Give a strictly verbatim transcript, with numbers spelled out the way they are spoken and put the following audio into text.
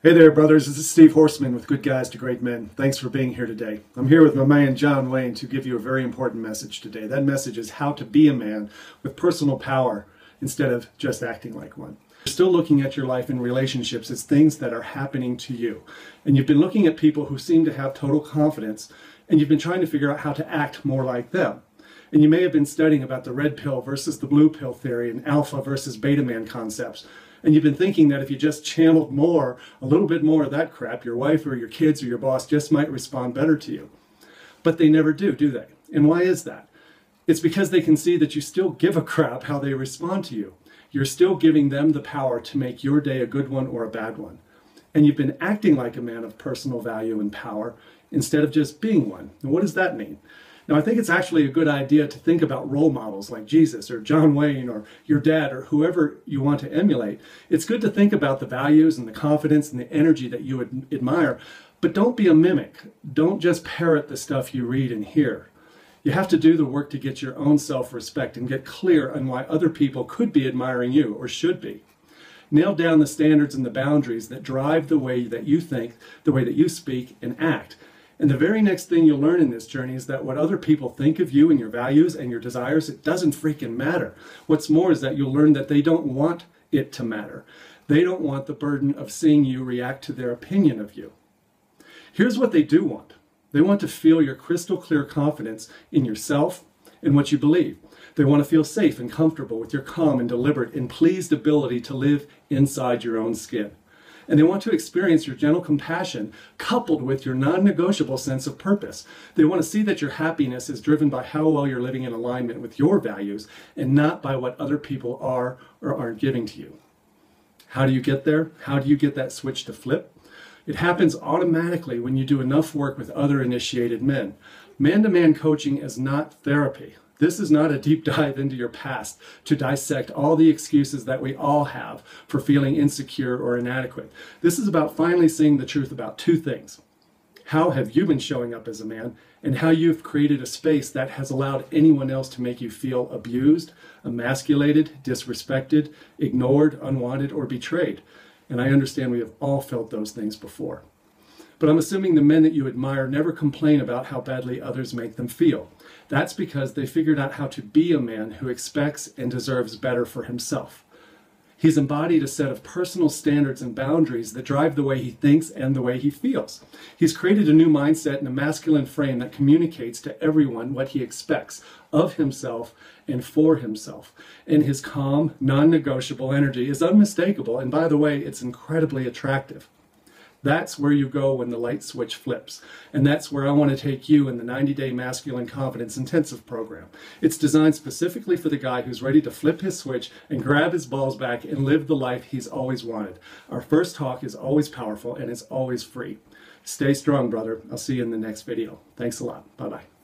Hey there, brothers. This is Steve Horseman with Good Guys to Great Men. Thanks for being here today. I'm here with my man John Wayne to give you a very important message today. That message is how to be a man with personal power instead of just acting like one. You're still looking at your life in relationships as things that are happening to you. And you've been looking at people who seem to have total confidence, and you've been trying to figure out how to act more like them. And you may have been studying about the red pill versus the blue pill theory and alpha versus beta man concepts. And you've been thinking that if you just channeled more, a little bit more of that crap, your wife or your kids or your boss just might respond better to you. But they never do, do they? And why is that? It's because they can see that you still give a crap how they respond to you. You're still giving them the power to make your day a good one or a bad one. And you've been acting like a man of personal value and power instead of just being one. And what does that mean? Now, I think it's actually a good idea to think about role models like Jesus or John Wayne or your dad or whoever you want to emulate. It's good to think about the values and the confidence and the energy that you would admire, but don't be a mimic. Don't just parrot the stuff you read and hear. You have to do the work to get your own self-respect and get clear on why other people could be admiring you or should be. Nail down the standards and the boundaries that drive the way that you think, the way that you speak and act. And the very next thing you'll learn in this journey is that what other people think of you and your values and your desires, it doesn't freaking matter. What's more is that you'll learn that they don't want it to matter. They don't want the burden of seeing you react to their opinion of you. Here's what they do want. They want to feel your crystal clear confidence in yourself and what you believe. They want to feel safe and comfortable with your calm and deliberate and pleased ability to live inside your own skin. And they want to experience your gentle compassion coupled with your non-negotiable sense of purpose. They want to see that your happiness is driven by how well you're living in alignment with your values and not by what other people are or aren't giving to you. How do you get there? How do you get that switch to flip? It happens automatically when you do enough work with other initiated men. Man-to-man coaching is not therapy. This is not a deep dive into your past to dissect all the excuses that we all have for feeling insecure or inadequate. This is about finally seeing the truth about two things. How have you been showing up as a man, and how you've created a space that has allowed anyone else to make you feel abused, emasculated, disrespected, ignored, unwanted, or betrayed. And I understand we have all felt those things before. But I'm assuming the men that you admire never complain about how badly others make them feel. That's because they figured out how to be a man who expects and deserves better for himself. He's embodied a set of personal standards and boundaries that drive the way he thinks and the way he feels. He's created a new mindset and a masculine frame that communicates to everyone what he expects of himself and for himself. And his calm, non-negotiable energy is unmistakable, and by the way, it's incredibly attractive. That's where you go when the light switch flips. And that's where I want to take you in the ninety day Masculine Confidence Intensive Program. It's designed specifically for the guy who's ready to flip his switch and grab his balls back and live the life he's always wanted. Our first talk is always powerful and it's always free. Stay strong, brother. I'll see you in the next video. Thanks a lot. Bye-bye.